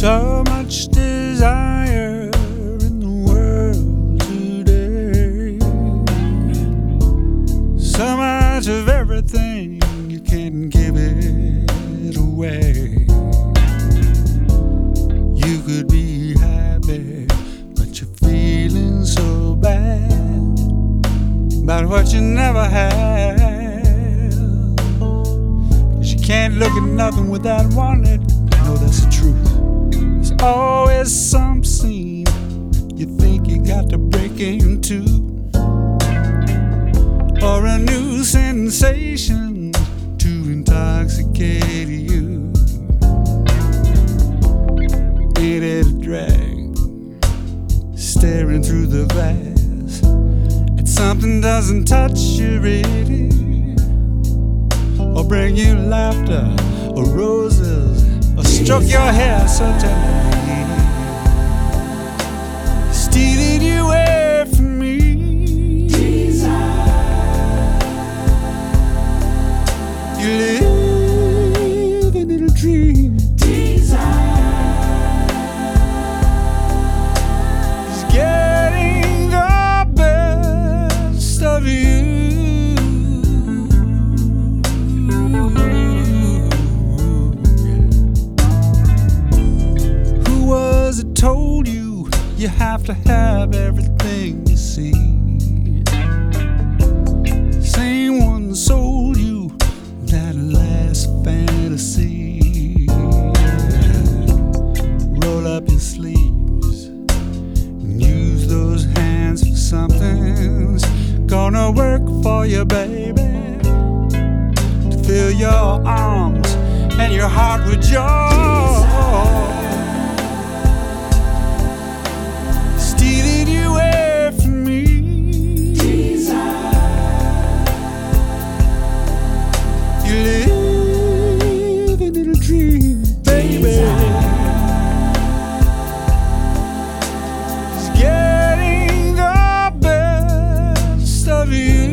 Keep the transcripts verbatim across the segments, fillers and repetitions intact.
So much desire in the world today, so much of everything you can't give it away. You could be happy, but you're feeling so bad about what you never had, 'cause you can't look at nothing without wanting it. You know that's the truth. There's always some scene you think you got to break into, or a new sensation to intoxicate you. Ain't it a drag, staring through the glass at something doesn't touch you really, or bring you laughter or roses, or stroke your hair so tenderly, stealing you away from me. Desire. You live in a little dream. Desire. It's getting the best of you. Told you you have to have everything you see. Same one sold you that last fantasy. Roll up your sleeves and use those hands for something's gonna work for you, baby. To fill your arms and your heart with joy. Stealing you away from me. Desire. You live in a little dream, baby. It's getting the best of you.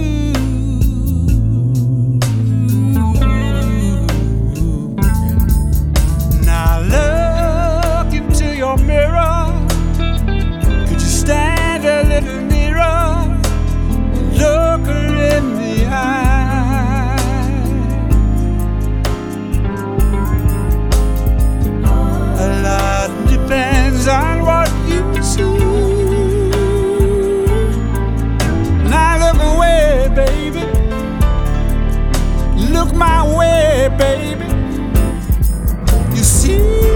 Now look into your mirror. Stand a little nearer, look her in the eye. A lot depends on what you see. Now look away, baby. Look my way, baby. You see.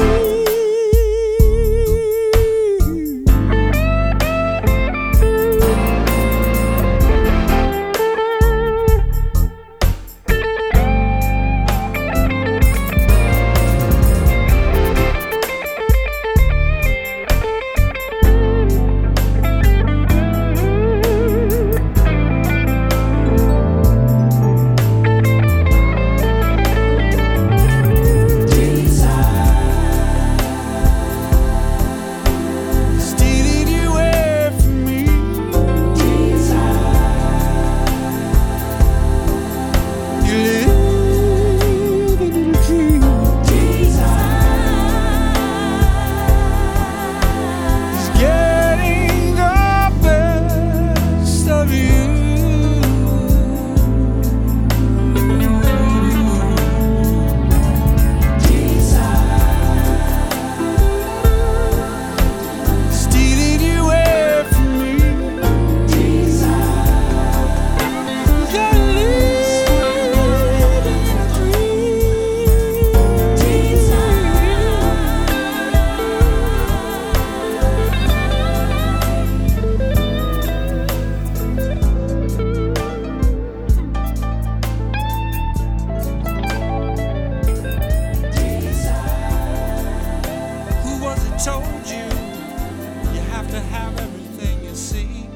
Told you, you have to have everything you see,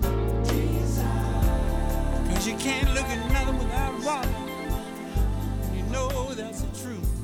'cause you can't look at nothing without one. You know that's the truth.